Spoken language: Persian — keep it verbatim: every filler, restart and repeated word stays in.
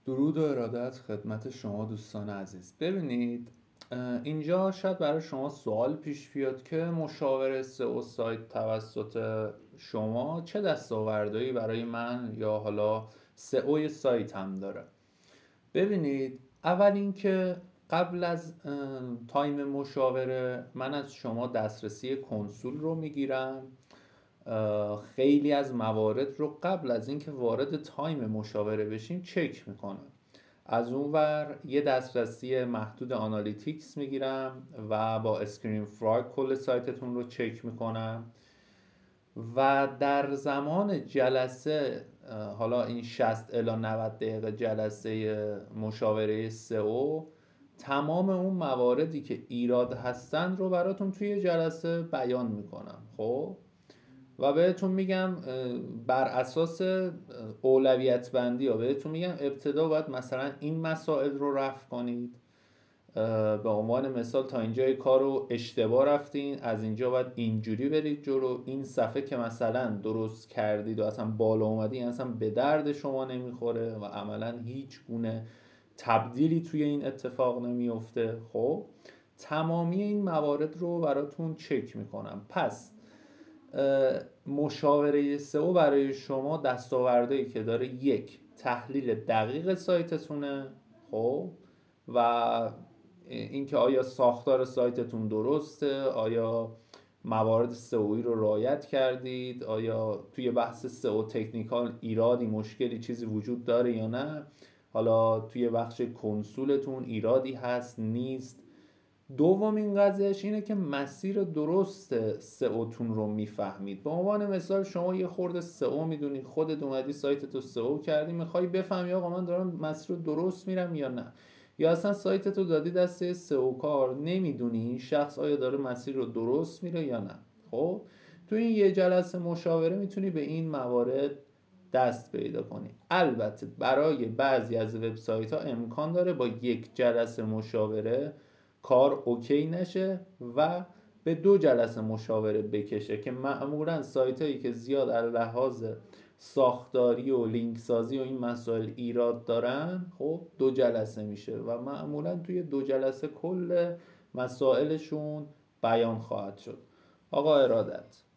درود و ارادت خدمت شما دوستان عزیز. ببینید اینجا شاید برای شما سوال پیش بیاد که مشاور سئو سایت توسط شما چه دستاوردهایی برای من یا حالا سئو سایت هم داره. ببینید اول اینکه قبل از تایم مشاوره من از شما دسترسی کنسول رو میگیرم، خیلی از موارد رو قبل از اینکه وارد تایم مشاوره بشیم چک میکنم. از اون ور یه دسترسی محدود آنالیتیکس میگیرم و با اسکرین فراگ کل سایتتون رو چک میکنم و در زمان جلسه، حالا این شصت الی نود دقیقه جلسه مشاوره سئو، تمام اون مواردی که ایراد هستن رو براتون توی جلسه بیان میکنم. خب و بهتون میگم بر اساس اولویت بندی ها بهتون میگم ابتدا باید مثلا این مسائل رو رفع کنید. به عنوان مثال تا اینجای کار رو اشتباه رفتین، از اینجا باید اینجوری برید جلو. این صفحه که مثلا درست کردید و اصلا بالا اومدی اصلا به درد شما نمیخوره و عملا هیچ گونه تبدیلی توی این اتفاق نمیفته. خب تمامی این موارد رو براتون چک میکنم. پس مشاوره سئو برای شما دستاوردهایی که داره: یک، تحلیل دقیق سایتتونه، خب و اینکه آیا ساختار سایتتون درسته، آیا موارد سئویی رو رعایت کردید، آیا توی بحث سئو تکنیکال ایرادی، مشکلی، چیزی وجود داره یا نه، حالا توی بخش کنسولتون ایرادی هست نیست. دومین قضیهش اینه که مسیر درست سئوتون رو میفهمید. به عنوان مثال شما یه خورده سئو میدونی، خودت اومدی سایتتو سئو کردی، میخوای بفهمی آقا من دارم مسیر رو درست میرم یا نه، یا اصلا سایتتو دادی دسته سئو کار، نمیدونی این شخص آیا داره مسیر رو درست میره یا نه. خب تو این یه جلسه مشاوره میتونی به این موارد دست پیدا کنی. البته برای بعضی از وبسایت ها امکان داره با یک جلسه مشاوره کار اوکی نشه و به دو جلسه مشاوره بکشه، که معمولا سایت هایی که زیاد از لحاظ ساختاری و لینک سازی و این مسائل ایراد دارن، خب دو جلسه میشه و معمولا توی دو جلسه کل مسائلشون بیان خواهد شد. آقا ارادت.